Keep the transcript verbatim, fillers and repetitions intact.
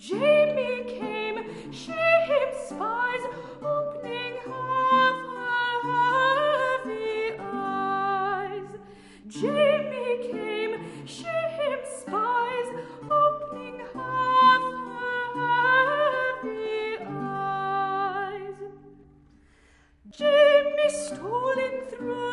Jamie came, she him spies, opening half her heavy eyes. Jamie came, she him spies, opening half her heavy eyes. Jamie stole in through